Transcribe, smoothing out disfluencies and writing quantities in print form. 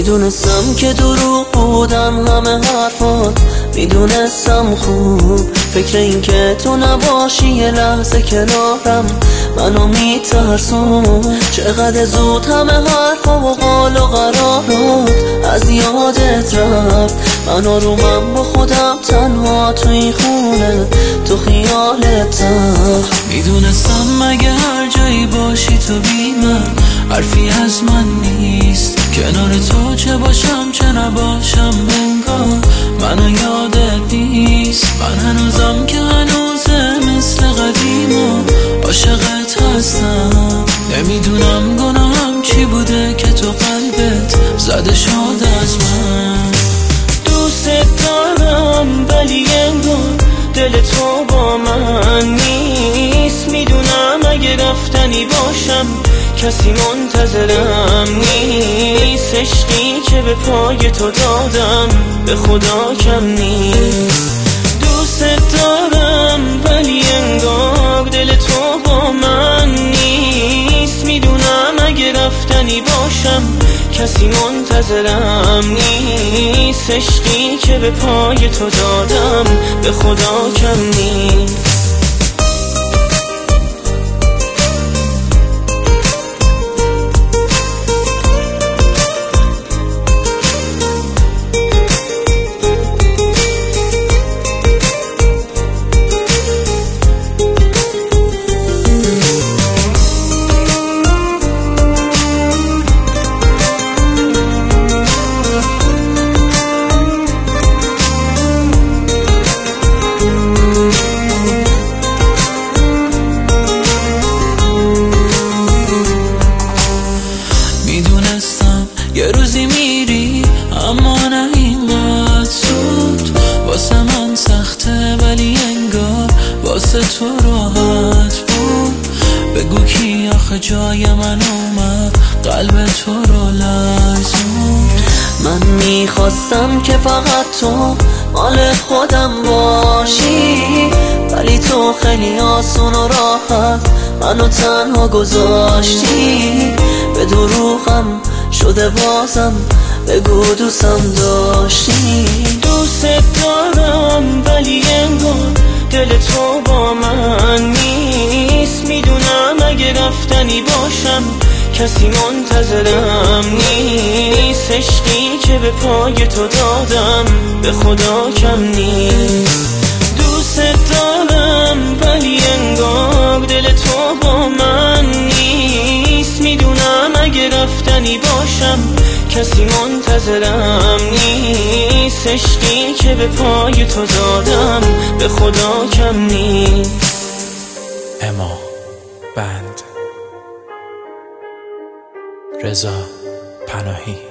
میدونستم که دروغ بودم همه حرفات، میدونستم خوب فکر این که تو نباشی یه لحظه کنارم منو میترسون. چقدر زود همه حرفا و قال و قرارات از یادت رفت، من آرومم با خودم تنها تو این خونه تو خیالت تخت. میدونستم مگه هر جایی باشی تو بی من حرفی از من نیست، کنار تو چه باشم چه نباشم انگار منو یادت نیست. من هنوزم که هنوزه مثل قدیم و عاشقت هستم، نمیدونم گناهم چی بوده که تو قلبت زده شد از من. دوست دارم ولی انگار دل تو با من نیست، میدونم اگه رفتنی باشم کسی منتظرم نیست. عشقی که به پای تو دادم به خدا کم نیست. دوست دارم ولی انگار دل تو با من نیست، میدونم اگه رفتنی باشم کسی منتظرم نیست. عشقی که به پای تو دادم به خدا کم نیست. یه روزی میری اما نه اینقدر زود، واسه من سخته ولی انگار واسه تو راحت بود. بگو کی آخه جای من اومد قلب تو رو لرزون. من میخواستم که فقط تو مال خودم باشی، ولی تو خیلی آسون و راحت منو تنها گذاشتی. به دروغم شده بازم بگو دوستم داشتی. دوست دارم ولی انگار دل تو با من نیست، میدونم اگه رفتنی باشم کسی منتظرم نیست. عشقی که به پای تو دادم به خدا کم نیست. دوست دارم ولی انگار دل تو با من نیست، میدونم اگه رفتنی باشم کسی منتظرم نیست. عشقی که به پای تو دادم به خدا کم نیست. اما بند رضا پناهی.